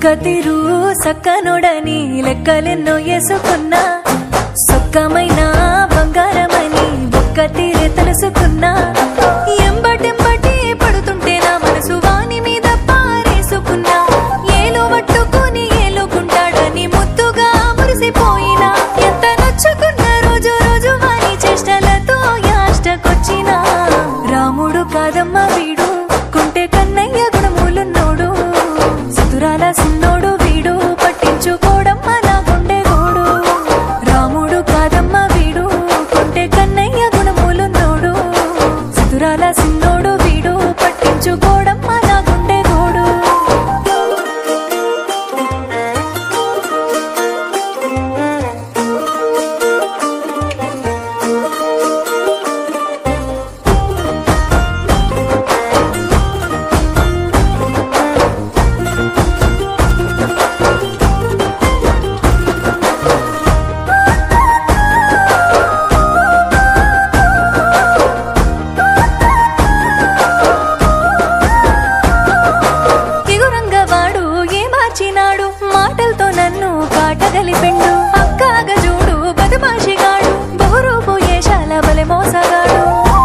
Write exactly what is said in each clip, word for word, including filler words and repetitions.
చుక్కతిరు సక్కనోడని లెక్కలెన్నో వేసుకున్నా సొక్కమైన బంగారమని ఒక్క తీరే తెలుసుకున్నా ఎంబటెంబటి పడుతుంటే నా మనసు వాని మీద పారేసుకున్నా ఏలో పట్టుకుని ఏలుకుంటాడని ముద్దుగా మురిసిపోయినా ఎంత నొచ్చుకున్న రోజు రోజు వాని చేష్టలతో యాష్టకొచ్చినా రాముడు కాదమ్మ వీడు కుంటే కన్నయ్య గుణములున్నోడు సుతురాల సిన్నోడు వీడు పట్టించుకోడమ్మ నా గుండె గోడు రాముడు కాదమ్మ వీడు కుంటే కన్నయ్య గుణములున్నోడు సుతురాల సిన్నోడు వీడు పట్టించుకోడమ్మ నా గుండె గోడు మాటలతో నన్ను కాటగలిపిండు అక్కాగా చూడు బదమాషిగాడు బహురూపు ఏషాల బలె మోసగాడు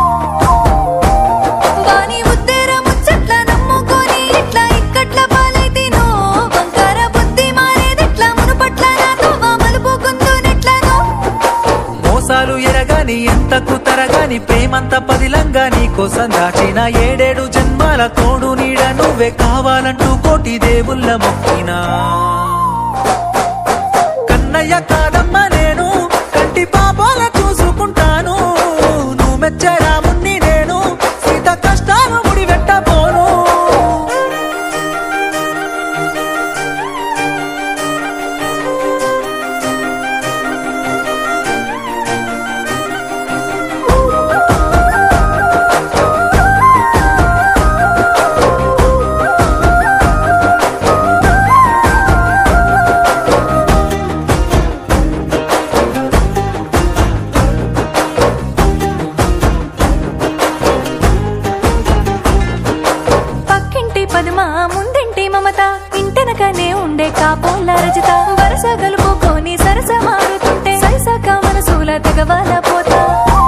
వాని ఉత్తర ముచ్చట్ల నమ్ముకొని ఇట్లా ఇక్కట్ల పాలైతేనో బంగార బుద్ధి మారేదెట్లా మునుపట్ల నాతో మలుపుకుందునెట్లనో మోసాలు ఎరగాని ఎంతకు తరగాని ప్రేమంత పదిలంగా నీకోసం దాచిన ఏడేడు జన్మాల తోడు నీడ నువ్వే కావాలంటూ కోటి దేవుళ్ళ మొక్కినా కన్నయ్య కాదమ్మ నేను కంటి పాపాల చూసుకుంటాను నువ్వు మెచ్చే రాముణ్ణి నేను సీత కష్టాలు ముడివెట్టబోను ముందింటి మమత ఇంటెనకనే ఉండే కాపోల రజిత వరస గలుపుకొని సరస మారుతుంటే సరసక మనసుల తెగవాల పోతా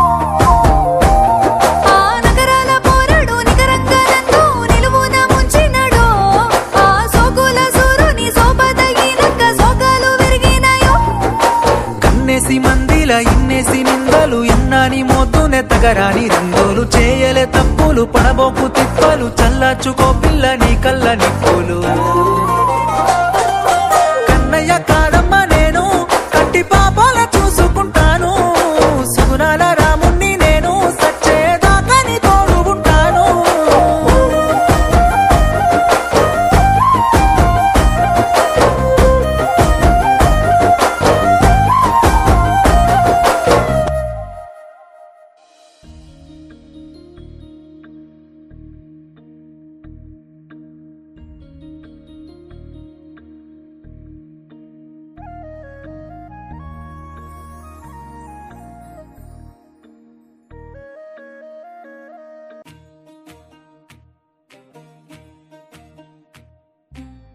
ఆ నగరాల పోరాడు నికరంగా నన్ను నిలువున ముంచినడో ఆ సోకుల సూరుని సోపదగినక్క సోకాలు విరిగినాయో కన్నేసి మందిల ఇన్నేసి నిందలు ఎన్నాని మోతునే తగరాని రంగులు చేయలే తప్పులు పడబోకు తిప్పలు చల్లార్చుకో పిల్ల నీ కళ్ళ నిప్పులు